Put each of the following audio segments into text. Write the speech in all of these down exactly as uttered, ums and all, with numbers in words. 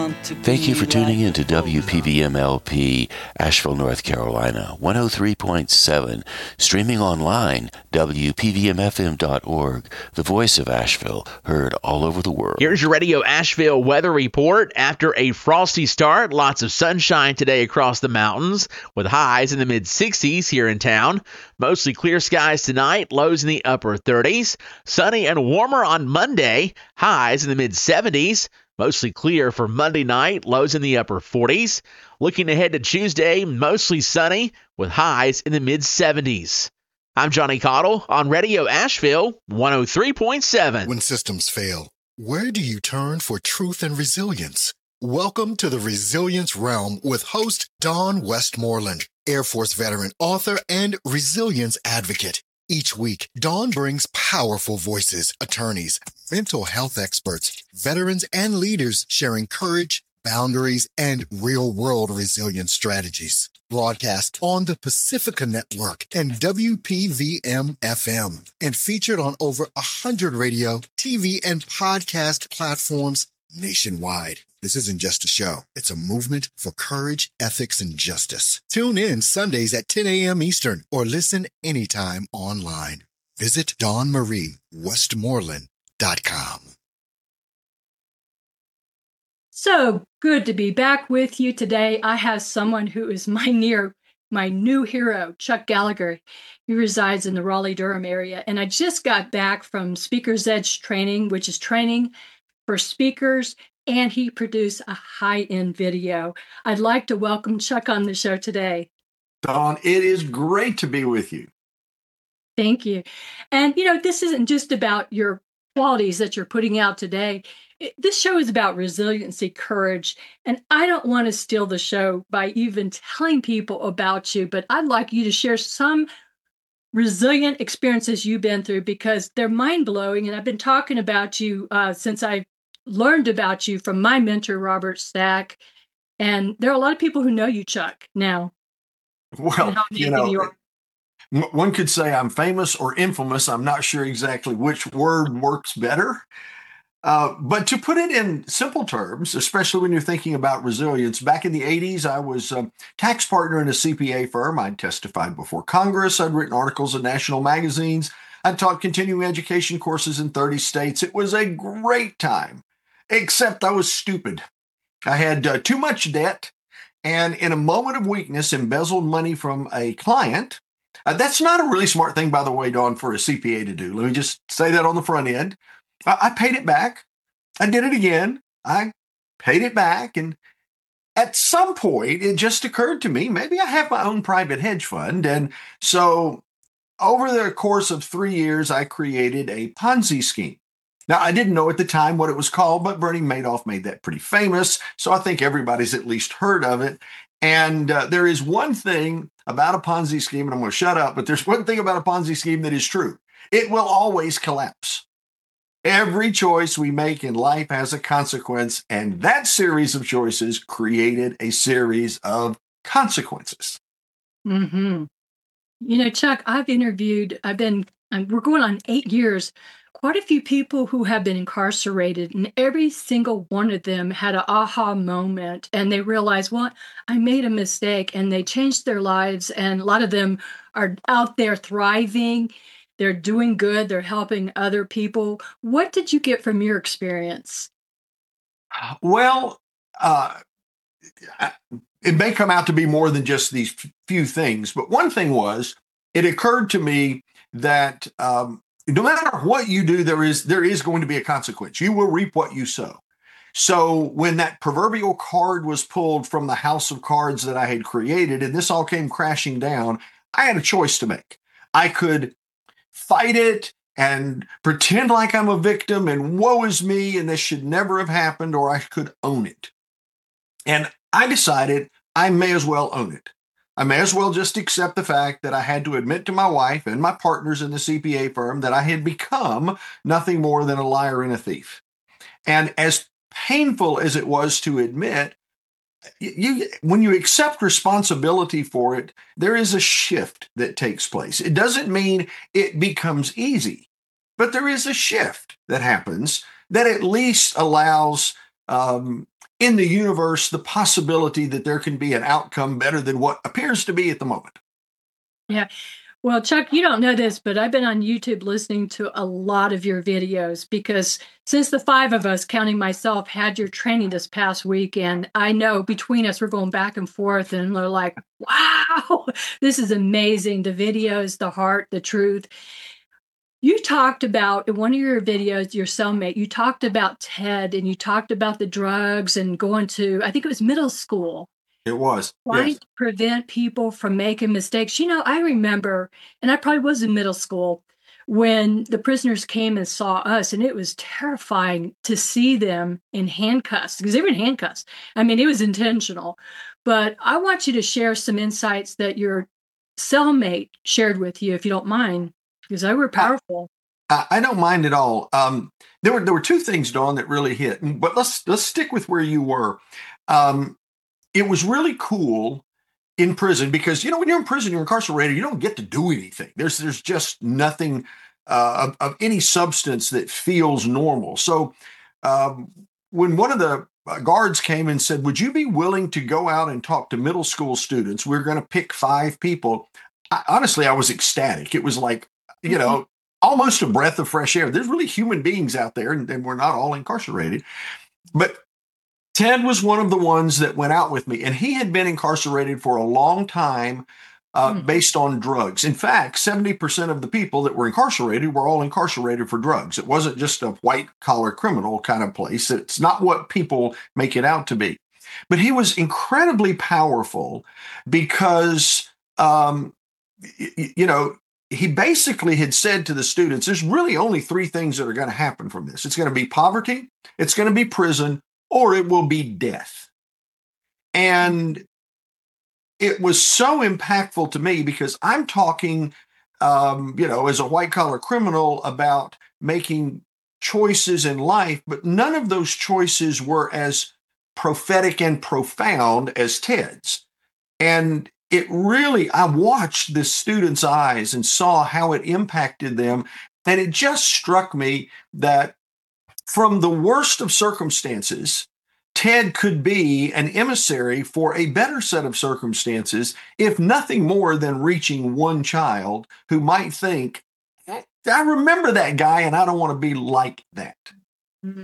Thank you for tuning in to W P V M L P, Asheville, North Carolina, one oh three point seven, streaming online, W P V M F M dot org, the voice of Asheville, heard all over the world. Here's your Radio Asheville weather report. After a frosty start, lots of sunshine today across the mountains, with highs in the mid sixties here in town. Mostly clear skies tonight, lows in the upper thirties. Sunny and warmer on Monday, highs in the mid seventies. Mostly clear for Monday night, lows in the upper forties. Looking ahead to Tuesday, mostly sunny with highs in the mid seventies. I'm Johnny Cottle on Radio Asheville one oh three point seven. When systems fail, where do you turn for truth and resilience? Welcome to the Resilience Realm with host Dawn Westmoreland, Air Force veteran, author, and resilience advocate. Each week, Dawn brings powerful voices, attorneys, mental health experts, veterans, and leaders sharing courage, boundaries, and real-world resilience strategies. Broadcast on the Pacifica Network and W P V M F M, and featured on over one hundred radio, T V, and podcast platforms nationwide. This isn't just a show. It's a movement for courage, ethics, and justice. Tune in Sundays at ten a.m. Eastern or listen anytime online. Visit dawn marie westmoreland dot com. So good to be back with you today. I have someone who is my near, my new hero, Chuck Gallagher. He resides in the Raleigh-Durham area. And I just got back from Speaker's Edge training, which is training for speakers, and he produced a high-end video. I'd like to welcome Chuck on the show today. Dawn, it is great to be with you. Thank you. And, you know, this isn't just about your qualities that you're putting out today. It, this show is about resiliency, courage, and I don't want to steal the show by even telling people about you, but I'd like you to share some resilient experiences you've been through because they're mind-blowing, and I've been talking about you uh, since I learned about you from my mentor, Robert Stack, and there are a lot of people who know you, Chuck, now. Well, you know, one could say I'm famous or infamous. I'm not sure exactly which word works better. Uh, but to put it in simple terms, especially when you're thinking about resilience, back in the eighties, I was a tax partner in a C P A firm. I'd testified before Congress. I'd written articles in national magazines. I'd taught continuing education courses in thirty states. It was a great time, except I was stupid. I had uh, too much debt, and in a moment of weakness, embezzled money from a client. Uh, that's not a really smart thing, by the way, Dawn, for a C P A to do. Let me just say that on the front end. I, I paid it back. I did it again. I paid it back. And at some point, it just occurred to me, maybe I have my own private hedge fund. And so over the course of three years, I created a Ponzi scheme. Now, I didn't know at the time what it was called, but Bernie Madoff made that pretty famous. So I think everybody's at least heard of it. And uh, there is one thing about a Ponzi scheme, and I'm going to shut up, but there's one thing about a Ponzi scheme that is true. It will always collapse. Every choice we make in life has a consequence, and that series of choices created a series of consequences. Mm-hmm. You know, Chuck, I've interviewed, I've been, we're going on eight years, quite a few people who have been incarcerated, and every single one of them had an aha moment, and they realized, well, I made a mistake, and they changed their lives, and a lot of them are out there thriving. They're doing good. They're helping other people. What did you get from your experience? Well, uh, it may come out to be more than just these few things, but one thing was, it occurred to me that um, no matter what you do, there is there is going to be a consequence. You will reap what you sow. So when that proverbial card was pulled from the house of cards that I had created, and this all came crashing down, I had a choice to make. I could fight it and pretend like I'm a victim and woe is me and this should never have happened, or I could own it. And I decided I may as well own it. I may as well just accept the fact that I had to admit to my wife and my partners in the C P A firm that I had become nothing more than a liar and a thief. And as painful as it was to admit, you, when you accept responsibility for it, there is a shift that takes place. It doesn't mean it becomes easy, but there is a shift that happens that at least allows um, in the universe the possibility that there can be an outcome better than what appears to be at the moment. Yeah. Well, Chuck, you don't know this, but I've been on YouTube listening to a lot of your videos because since the five of us, counting myself, had your training this past weekend, I know between us, we're going back and forth and we're like, wow, this is amazing. The videos, the heart, the truth. You talked about in one of your videos, your cellmate, you talked about Ted and you talked about the drugs and going to, I think it was middle school. It was. Trying Yes. to prevent people from making mistakes. You know, I remember, and I probably was in middle school, when the prisoners came and saw us, and it was terrifying to see them in handcuffs, because they were in handcuffs. I mean, it was intentional. But I want you to share some insights that your cellmate shared with you, if you don't mind, because they were powerful. I, I don't mind at all. Um, there were there were two things, Dawn, that really hit. But let's let's stick with where you were. Um, It was really cool in prison because, you know, when you're in prison, you're incarcerated, you don't get to do anything. There's there's just nothing uh, of, of any substance that feels normal. So um, when one of the guards came and said, would you be willing to go out and talk to middle school students? We're going to pick five people. I, honestly, I was ecstatic. It was like, you know, almost a breath of fresh air. There's really human beings out there, and, and we're not all incarcerated. But Ted was one of the ones that went out with me, and he had been incarcerated for a long time uh, mm. based on drugs. In fact, seventy percent of the people that were incarcerated were all incarcerated for drugs. It wasn't just a white-collar criminal kind of place. It's not what people make it out to be. But he was incredibly powerful because, um, y- you know, he basically had said to the students, there's really only three things that are going to happen from this. It's going to be poverty, it's going to be prison, or it will be death. And it was so impactful to me because I'm talking, um, you know, as a white collar criminal about making choices in life, but none of those choices were as prophetic and profound as Ted's. And it really, I watched the students' eyes and saw how it impacted them. And it just struck me that from the worst of circumstances, Ted could be an emissary for a better set of circumstances, if nothing more than reaching one child who might think, I remember that guy and I don't want to be like that. Mm-hmm.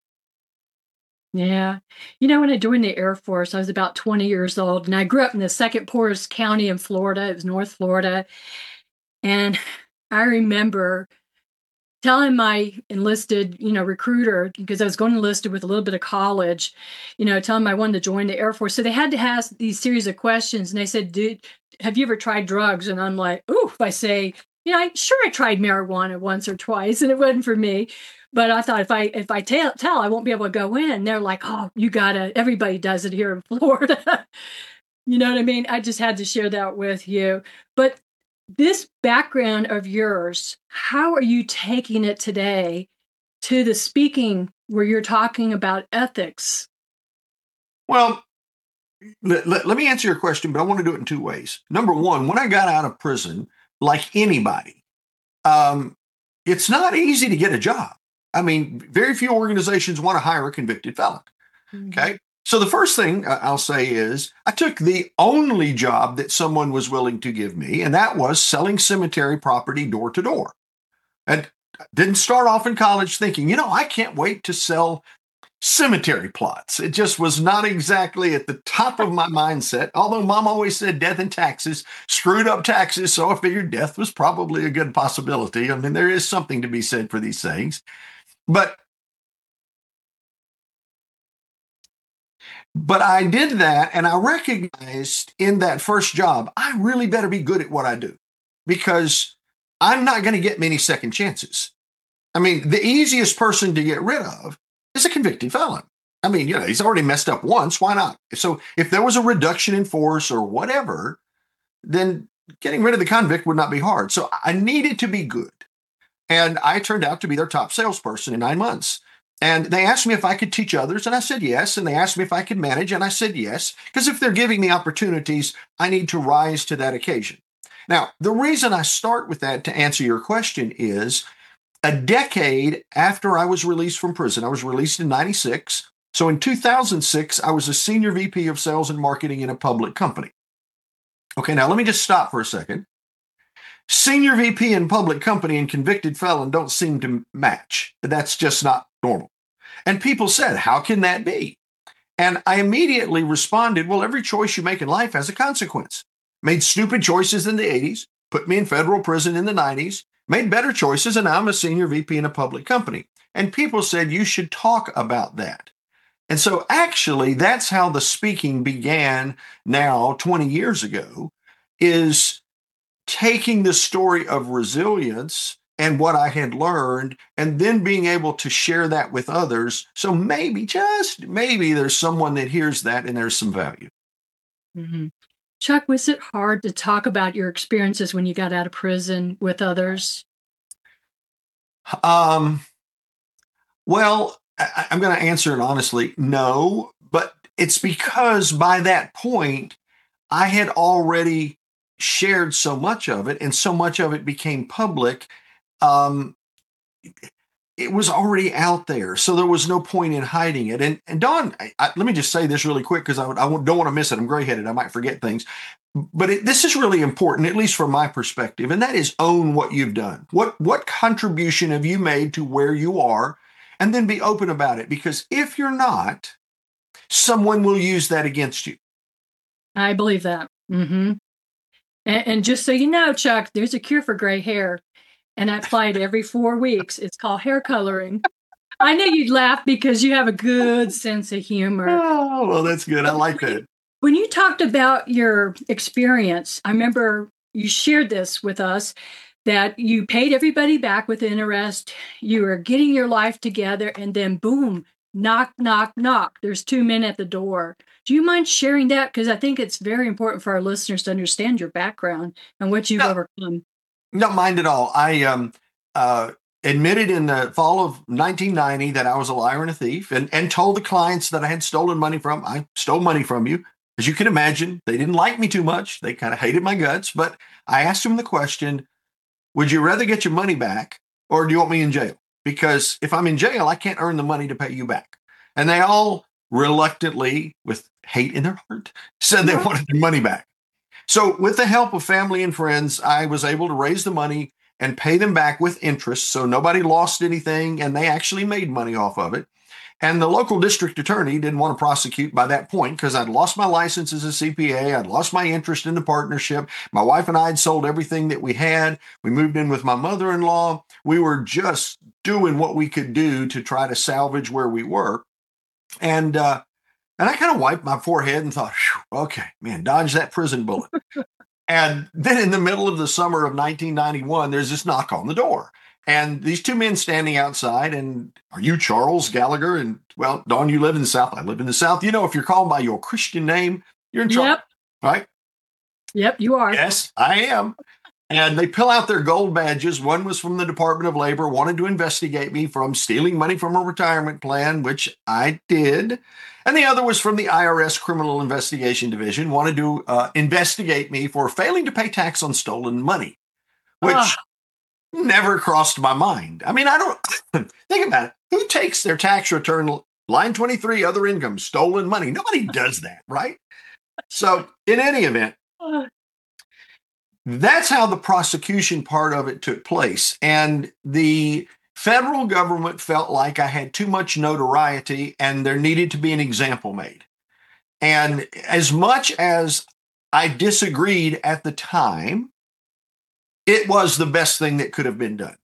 Yeah. You know, when I joined the Air Force, I was about twenty years old, and I grew up in the second poorest county in Florida. It was North Florida. And I remember telling my enlisted, you know, recruiter, because I was going enlisted with a little bit of college, you know, telling them I wanted to join the Air Force. So they had to ask these series of questions. And they said, dude, have you ever tried drugs? And I'm like, ooh, if I say, you know, I sure I tried marijuana once or twice and it wasn't for me. But I thought if I if I tell, tell I won't be able to go in. And they're like, oh, you gotta, everybody does it here in Florida. You know what I mean? I just had to share that with you. But this background of yours, how are you taking it today to the speaking where you're talking about ethics? Well, let, let, let me answer your question, but I want to do it in two ways. Number one, when I got out of prison, like anybody, um, it's not easy to get a job. I mean, very few organizations want to hire a convicted felon. Mm-hmm. Okay. So the first thing I'll say is I took the only job that someone was willing to give me, and that was selling cemetery property door to door. And I didn't start off in college thinking, you know, I can't wait to sell cemetery plots. It just was not exactly at the top of my mindset, although mom always said death and taxes, screwed up taxes. So I figured death was probably a good possibility. I mean, there is something to be said for these things. But But I did that, and I recognized in that first job, I really better be good at what I do because I'm not going to get many second chances. I mean, the easiest person to get rid of is a convicted felon. I mean, you know, he's already messed up once. Why not? So if there was a reduction in force or whatever, then getting rid of the convict would not be hard. So I needed to be good. And I turned out to be their top salesperson in nine months. And they asked me if I could teach others, and I said yes. And they asked me if I could manage, and I said yes. Because if they're giving me opportunities, I need to rise to that occasion. Now, the reason I start with that to answer your question is a decade after I was released from prison, I was released in ninety-six. So in two thousand six, I was a senior V P of sales and marketing in a public company. Okay, now let me just stop for a second. Senior V P in public company and convicted felon don't seem to match. That's just not normal. And people said, how can that be? And I immediately responded, well, every choice you make in life has a consequence. Made stupid choices in the eighties, put me in federal prison in the nineties, made better choices, and now I'm a senior V P in a public company. And people said, you should talk about that. And so actually, that's how the speaking began now twenty years ago, is taking the story of resilience and what I had learned, and then being able to share that with others. So maybe, just maybe, there's someone that hears that and there's some value. Mm-hmm. Chuck, was it hard to talk about your experiences when you got out of prison with others? Um, well, I, I'm going to answer it honestly, no, but it's because by that point, I had already shared so much of it, and so much of it became public. Um, it was already out there, so there was no point in hiding it. And, and Dawn, I, I, let me just say this really quick, because I, I don't want to miss it. I'm gray-headed. I might forget things. But it, this is really important, at least from my perspective, and that is own what you've done. What, what contribution have you made to where you are? And then be open about it, because if you're not, someone will use that against you. I believe that. Mm-hmm. And, and just so you know, Chuck, there's a cure for gray hair. And I apply it every four weeks. It's called hair coloring. I know you'd laugh because you have a good sense of humor. Oh, well, that's good. I like that. When you talked about your experience, I remember you shared this with us, that you paid everybody back with interest. You were getting your life together, and then boom, knock, knock, knock. There's two men at the door. Do you mind sharing that? Because I think it's very important for our listeners to understand your background and what you've no. overcome. Don't mind at all. I um, uh, admitted in the fall of nineteen ninety that I was a liar and a thief, and, and told the clients that I had stolen money from. I stole money from you. As you can imagine, they didn't like me too much. They kind of hated my guts. But I asked them the question, would you rather get your money back, or do you want me in jail? Because if I'm in jail, I can't earn the money to pay you back. And they all reluctantly, with hate in their heart, said they wanted their money back. So with the help of family and friends, I was able to raise the money and pay them back with interest. So nobody lost anything, and they actually made money off of it. And the local district attorney didn't want to prosecute by that point, because I'd lost my license as a C P A. I'd lost my interest in the partnership. My wife and I had sold everything that we had. We moved in with my mother-in-law. We were just doing what we could do to try to salvage where we were. And, uh, And I kind of wiped my forehead and thought, okay, man, dodge that prison bullet. And then in the middle of the summer of nineteen ninety-one, there's this knock on the door. And these two men standing outside, and are you Charles Gallagher? And, well, Dawn, you live in the South. I live in the South. You know, if you're called by your Christian name, you're in trouble, yep. right? Yep, you are. Yes, I am. And they pull out their gold badges. One was from the Department of Labor, wanted to investigate me from stealing money from a retirement plan, which I did. And the other was from the I R S Criminal Investigation Division, wanted to uh, investigate me for failing to pay tax on stolen money, which uh. never crossed my mind. I mean, I don't think about it. Who takes their tax return, line twenty-three, other income, stolen money? Nobody does that, right? So in any event, uh. that's how the prosecution part of it took place. And the federal government felt like I had too much notoriety and there needed to be an example made. And as much as I disagreed at the time, it was the best thing that could have been done.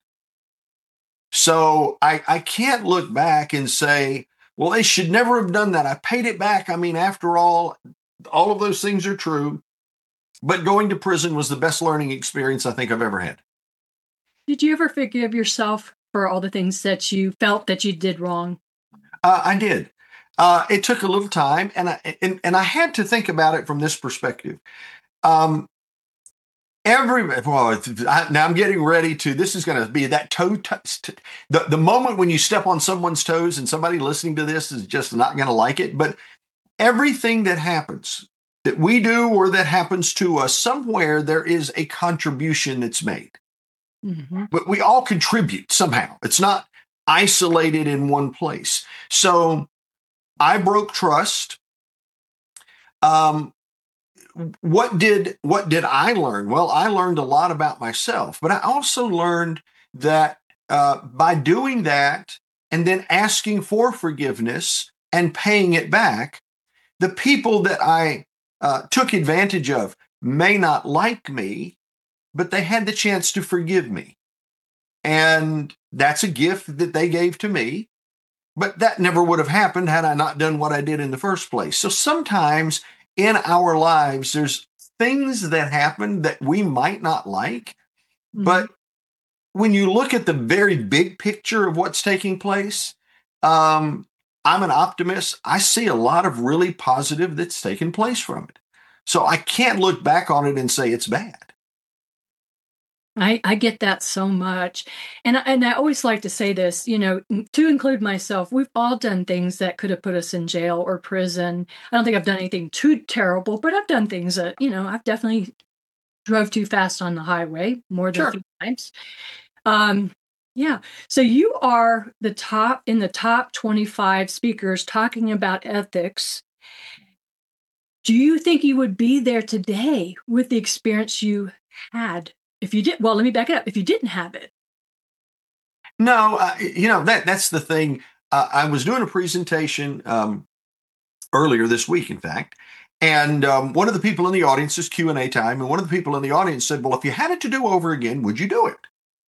So I, I can't look back and say, well, they should never have done that. I paid it back. I mean, after all, all of those things are true. But going to prison was the best learning experience I think I've ever had. Did you ever forgive yourself for all the things that you felt that you did wrong? Uh, I did. Uh, it took a little time, and I and, and I had to think about it from this perspective. Um, every well, I, now I'm getting ready to. This is going to be that toe. T- the the moment when you step on someone's toes, and somebody listening to this is just not going to like it. But everything that happens, that we do or that happens to us, somewhere there is a contribution that's made. Mm-hmm. But we all contribute somehow. It's not isolated in one place. So I broke trust. Um, what did what did I learn? Well, I learned a lot about myself, but I also learned that uh, by doing that and then asking for forgiveness and paying it back, the people that I uh, took advantage of may not like me, but they had the chance to forgive me. And that's a gift that they gave to me. But that never would have happened had I not done what I did in the first place. So sometimes in our lives, there's things that happen that we might not like. Mm-hmm. But when you look at the very big picture of what's taking place, um, I'm an optimist. I see a lot of really positive that's taken place from it. So I can't look back on it and say it's bad. I, I get that so much. And, and I always like to say this, you know, to include myself, we've all done things that could have put us in jail or prison. I don't think I've done anything too terrible, but I've done things that, you know, I've definitely drove too fast on the highway more than Sure. a few times. Um, yeah. So you are the top in the top twenty-five speakers talking about ethics. Do you think you would be there today with the experience you had? If you did, well, let me back it up. If you didn't have it. No, uh, you know, that that's the thing. Uh, I was doing a presentation um, earlier this week, in fact, and um, one of the people in the audience is Q and A time, and one of the people in the audience said, well, if you had it to do over again, would you do it?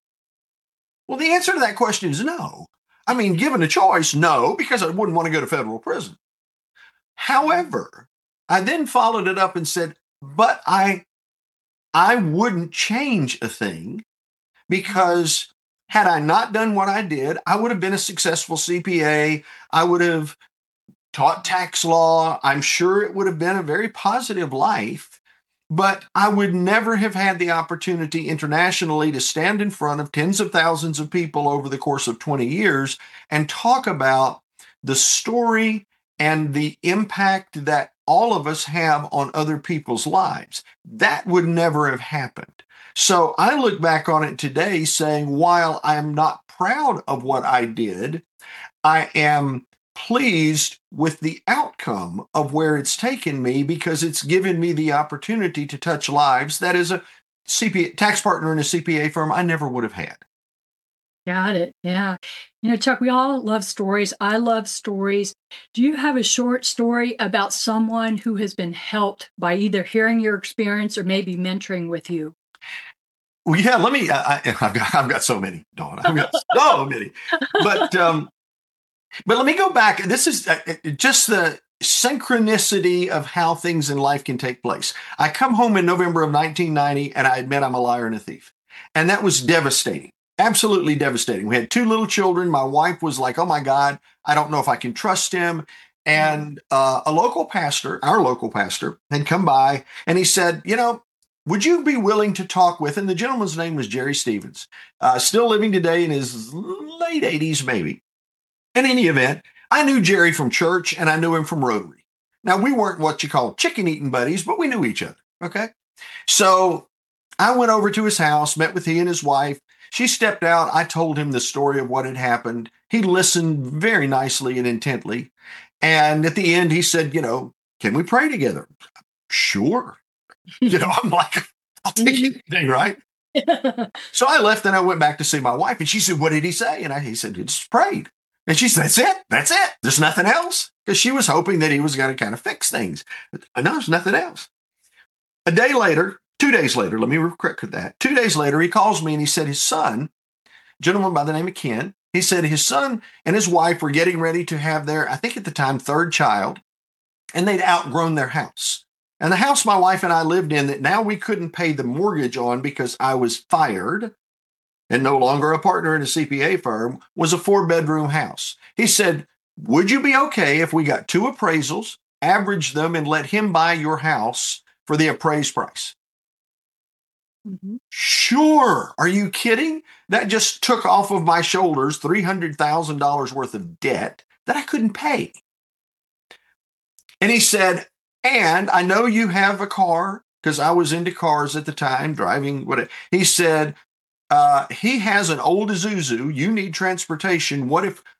Well, the answer to that question is no. I mean, given a choice, no, because I wouldn't want to go to federal prison. However, I then followed it up and said, but I I wouldn't change a thing, because had I not done what I did, I would have been a successful C P A. I would have taught tax law. I'm sure it would have been a very positive life, but I would never have had the opportunity internationally to stand in front of tens of thousands of people over the course of twenty years and talk about the story and the impact that all of us have on other people's lives. That would never have happened. So I look back on it today saying, while I'm not proud of what I did, I am pleased with the outcome of where it's taken me, because it's given me the opportunity to touch lives that as a C P A, tax partner in a C P A firm, I never would have had. Got it. Yeah. You know, Chuck, we all love stories. I love stories. Do you have a short story about someone who has been helped by either hearing your experience or maybe mentoring with you? Well, yeah, let me, I, I've got, I've got so many, Dawn. I've got so many, but, um, but let me go back. This is just the synchronicity of how things in life can take place. I come home in November of nineteen ninety, and I admit I'm a liar and a thief. And that was devastating. Absolutely devastating. We had two little children. My wife was like, oh my God, I don't know if I can trust him. And uh, a local pastor, our local pastor, had come by and he said, you know, would you be willing to talk with, and the gentleman's name was Jerry Stevens, uh, still living today in his late eighties, maybe. In any event, I knew Jerry from church and I knew him from Rotary. Now, we weren't what you call chicken eating buddies, but we knew each other. Okay. So I went over to his house, met with he and his wife. She stepped out. I told him the story of what had happened. He listened very nicely and intently. And at the end, he said, you know, can we pray together? Sure. You know, I'm like, I'll take anything, right? So I left and I went back to see my wife, and she said, what did he say? And I, he said, he just prayed. And she said, that's it. That's it. There's nothing else. Because she was hoping that he was going to kind of fix things. But no, there's nothing else. A day later, Two days later, let me correct that. Two days later, he calls me and he said his son, a gentleman by the name of Ken, he said his son and his wife were getting ready to have their, I think at the time, third child, and they'd outgrown their house. And the house my wife and I lived in that now we couldn't pay the mortgage on because I was fired and no longer a partner in a C P A firm was a four-bedroom house. He said, would you be okay if we got two appraisals, averaged them, and let him buy your house for the appraised price? Mm-hmm. Sure. Are you kidding? That just took off of my shoulders three hundred thousand dollars worth of debt that I couldn't pay. And he said, and I know you have a car, because I was into cars at the time, driving whatever. He said, uh, he has an old Isuzu. You need transportation. What if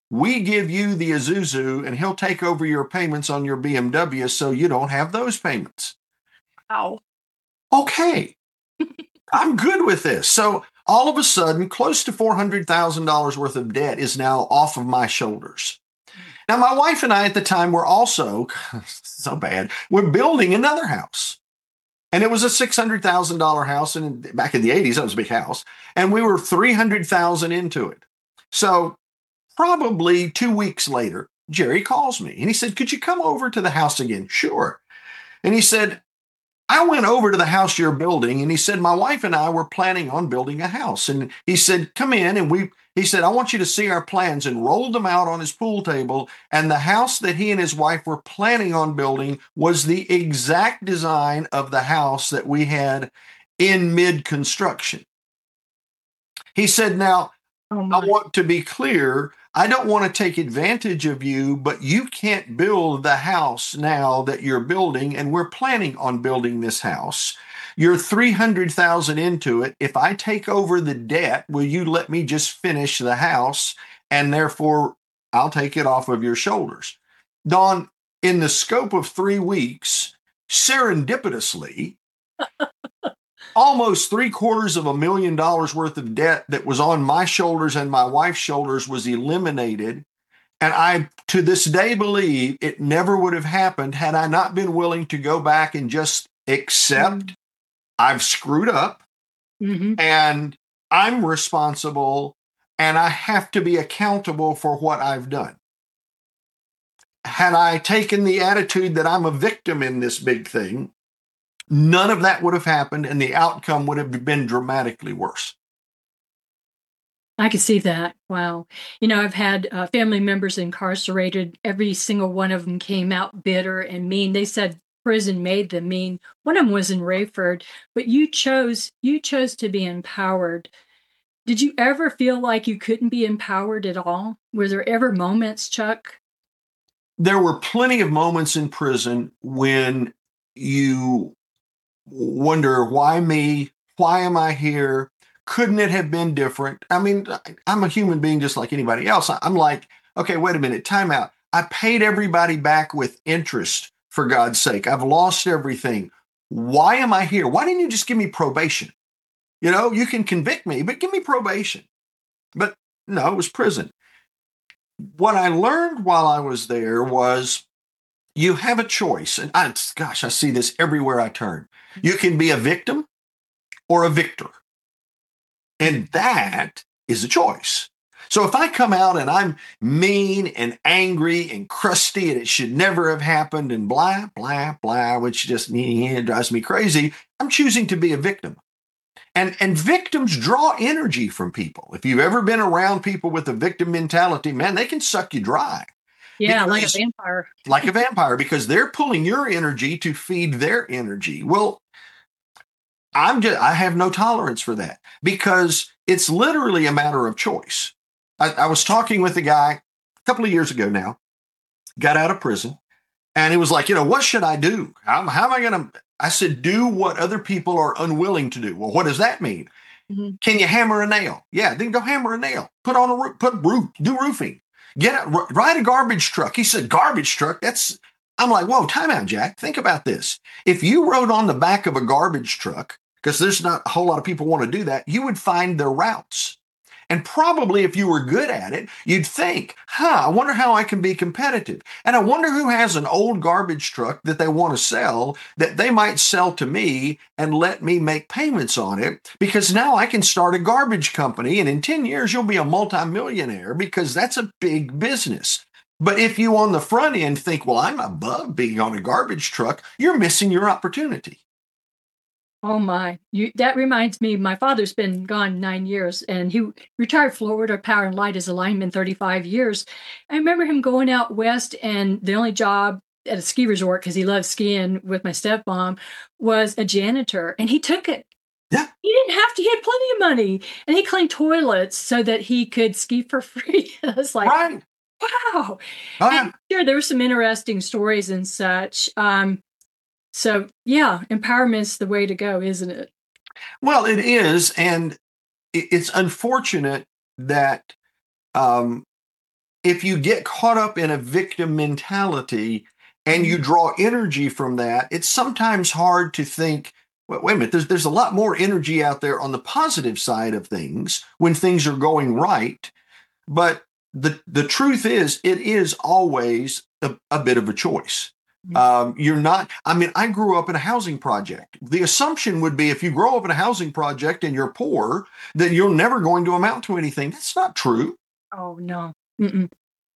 we give you the Isuzu and he'll take over your payments on your B M W so you don't have those payments. Wow. Okay. I'm good with this. So all of a sudden, close to four hundred thousand dollars worth of debt is now off of my shoulders. Now, my wife and I at the time were also, so bad, we're building another house. And it was a six hundred thousand dollars house. And back in the eighties, that was a big house. And we were three hundred thousand dollars into it. So probably two weeks later, Jerry calls me and he said, could you come over to the house again? Sure. And he said, I went over to the house you're building, and he said, my wife and I were planning on building a house. And he said, come in. And we, he said, I want you to see our plans, and rolled them out on his pool table. And the house that he and his wife were planning on building was the exact design of the house that we had in mid-construction. He said, now, oh I want to be clear. I don't want to take advantage of you, but you can't build the house now that you're building, and we're planning on building this house. You're three hundred thousand dollars into it. If I take over the debt, will you let me just finish the house? And therefore, I'll take it off of your shoulders. Dawn, in the scope of three weeks, serendipitously, almost three quarters of a million dollars worth of debt that was on my shoulders and my wife's shoulders was eliminated. And I, to this day, believe it never would have happened had I not been willing to go back and just accept mm-hmm. I've screwed up mm-hmm. and I'm responsible and I have to be accountable for what I've done. Had I taken the attitude that I'm a victim in this big thing, none of that would have happened, and the outcome would have been dramatically worse. I can see that. Wow. You know, I've had uh, family members incarcerated. Every single one of them came out bitter and mean. They said prison made them mean. One of them was in Rayford, but you chose, you chose to be empowered. Did you ever feel like you couldn't be empowered at all? Were there ever moments, Chuck? There were plenty of moments in prison when you wonder, why me? Why am I here? Couldn't it have been different? I mean, I'm a human being just like anybody else. I'm like, okay, wait a minute, time out. I paid everybody back with interest, for God's sake. I've lost everything. Why am I here? Why didn't you just give me probation? You know, you can convict me, but give me probation. But no, it was prison. What I learned while I was there was you have a choice. And I, gosh, I see this everywhere I turn. You can be a victim or a victor. And that is a choice. So if I come out and I'm mean and angry and crusty and it should never have happened and blah, blah, blah, which just drives me crazy, I'm choosing to be a victim. And, and victims draw energy from people. If you've ever been around people with a victim mentality, man, they can suck you dry. Yeah, like a vampire. Like a vampire, because they're pulling your energy to feed their energy. Well, I'm just, I have no tolerance for that because it's literally a matter of choice. I, I was talking with a guy a couple of years ago now, got out of prison, and he was like, you know, what should I do? How, how am I going to, I said, do what other people are unwilling to do. Well, what does that mean? Mm-hmm. Can you hammer a nail? Yeah, then go hammer a nail. Put on a roof, put roof, do roofing. Get a, ride a garbage truck. He said, garbage truck? That's, I'm like, whoa, time out, Jack. Think about this. If you rode on the back of a garbage truck, because there's not a whole lot of people want to do that, you would find their routes. And probably if you were good at it, you'd think, huh, I wonder how I can be competitive. And I wonder who has an old garbage truck that they want to sell that they might sell to me and let me make payments on it, because now I can start a garbage company. And in ten years, you'll be a multimillionaire, because that's a big business. But if you on the front end think, well, I'm above being on a garbage truck, you're missing your opportunity. Oh my, you, that reminds me, my father's been gone nine years and he retired Florida Power and Light as a lineman thirty-five years. I remember him going out west, and the only job at a ski resort, because he loved skiing with my stepmom, was a janitor, and he took it. Yeah. He didn't have to, he had plenty of money, and he cleaned toilets so that he could ski for free. I was like, right. Wow. Oh, yeah. And sure, there were some interesting stories and such. Um, So, yeah, empowerment's the way to go, isn't it? Well, it is. And it's unfortunate that um, if you get caught up in a victim mentality and you draw energy from that, it's sometimes hard to think, well, wait a minute, there's, there's a lot more energy out there on the positive side of things when things are going right. But the, the truth is, it is always a, a bit of a choice. Um, you're not, I mean, I grew up in a housing project. The assumption would be if you grow up in a housing project and you're poor, then you're never going to amount to anything. That's not true. Oh, no. Mm-mm.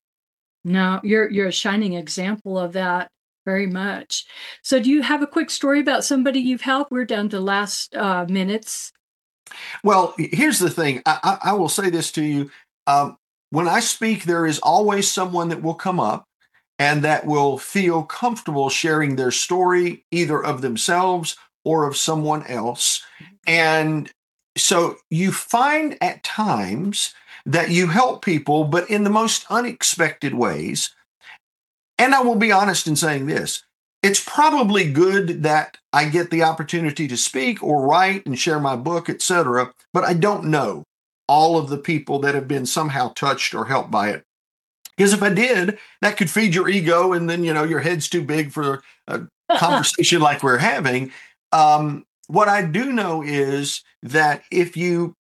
No, you're you're a shining example of that very much. So do you have a quick story about somebody you've helped? We're down to last uh, minutes. Well, here's the thing. I, I, I will say this to you. Um, when I speak, there is always someone that will come up and that will feel comfortable sharing their story, either of themselves or of someone else. And so you find at times that you help people, but in the most unexpected ways. And I will be honest in saying this. It's probably good that I get the opportunity to speak or write and share my book, et cetera, but I don't know all of the people that have been somehow touched or helped by it. Because if I did, that could feed your ego, and then, you know, your head's too big for a conversation like we're having. Um, what I do know is that if you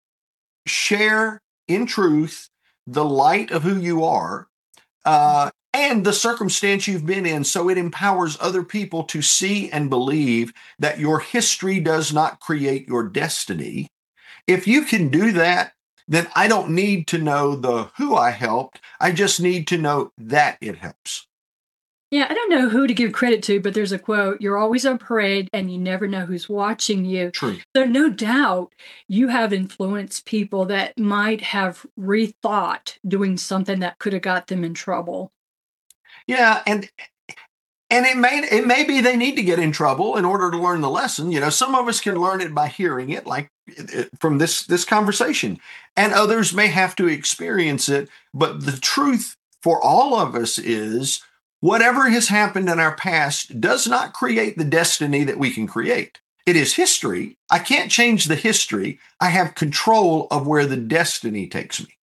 share in truth the light of who you are uh, and the circumstance you've been in, so it empowers other people to see and believe that your history does not create your destiny. If you can do that, then I don't need to know the who I helped. I just need to know that it helps. Yeah, I don't know who to give credit to, but there's a quote, you're always on parade and you never know who's watching you. True. So no doubt you have influenced people that might have rethought doing something that could have got them in trouble. Yeah, and and it may it may be they need to get in trouble in order to learn the lesson. You know, some of us can learn it by hearing it, like from this this conversation, and others may have to experience it. But the truth for all of us is whatever has happened in our past does not create the destiny that we can create. It is history. I can't change the history. I have control of where the destiny takes me.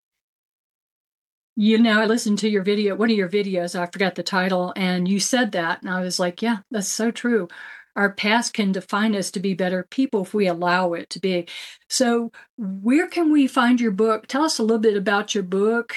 You know, I listened to your video, one of your videos, I forgot the title, and you said that, and I was like, yeah, that's so true. Our past can define us to be better people if we allow it to be. So where can we find your book? Tell us a little bit about your book.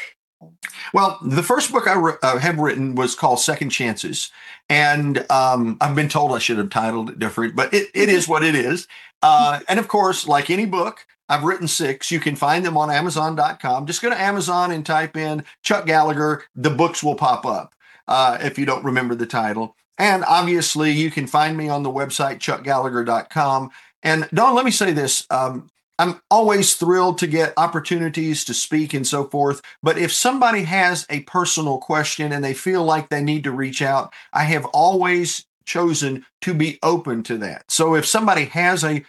Well, the first book I re- uh, have written was called Second Chances. And um, I've been told I should have titled it different, but it, it is what it is. Uh, and of course, like any book, I've written six. You can find them on amazon dot com. Just go to Amazon and type in Chuck Gallagher. The books will pop up uh, if you don't remember the title. And obviously, you can find me on the website, chuck gallagher dot com. And Dawn, let me say this. Um, I'm always thrilled to get opportunities to speak and so forth. But if somebody has a personal question and they feel like they need to reach out, I have always chosen to be open to that. So if somebody has a,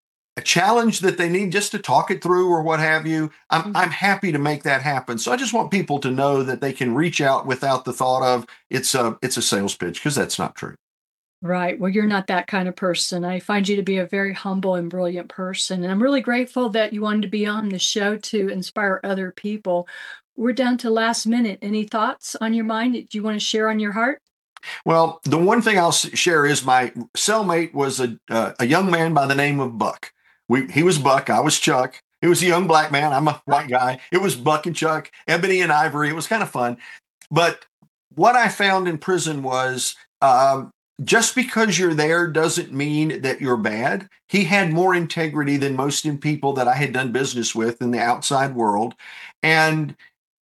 a challenge that they need just to talk it through or what have you, I'm, I'm happy to make that happen. So I just want people to know that they can reach out without the thought of it's a, it's a sales pitch, because that's not true. Right. Well, you're not that kind of person. I find you to be a very humble and brilliant person. And I'm really grateful that you wanted to be on the show to inspire other people. We're down to last minute. Any thoughts on your mind that you want to share on your heart? Well, the one thing I'll share is my cellmate was a uh, a young man by the name of Buck. We, he was Buck. I was Chuck. He was a young black man. I'm a white guy. It was Buck and Chuck, Ebony and Ivory. It was kind of fun. But what I found in prison was um, just because you're there doesn't mean that you're bad. He had more integrity than most in people that I had done business with in the outside world. And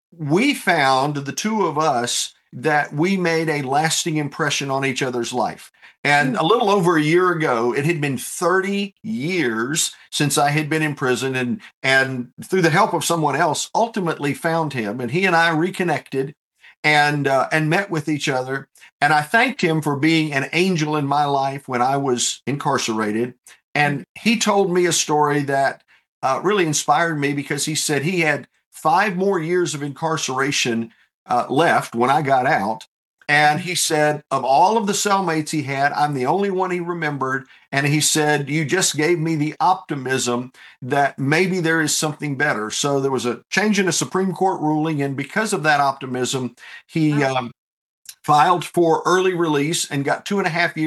we found, the two of us, that we made a lasting impression on each other's life. And a little over a year ago, it had been thirty years since I had been in prison, and, and through the help of someone else, ultimately found him. And he and I reconnected and uh, and met with each other. And I thanked him for being an angel in my life when I was incarcerated. And he told me a story that uh, really inspired me, because he said he had five more years of incarceration uh, left when I got out. And he said, of all of the cellmates he had, I'm the only one he remembered. And he said, you just gave me the optimism that maybe there is something better. So there was a change in a Supreme Court ruling. And because of that optimism, he um, filed for early release and got two and a half years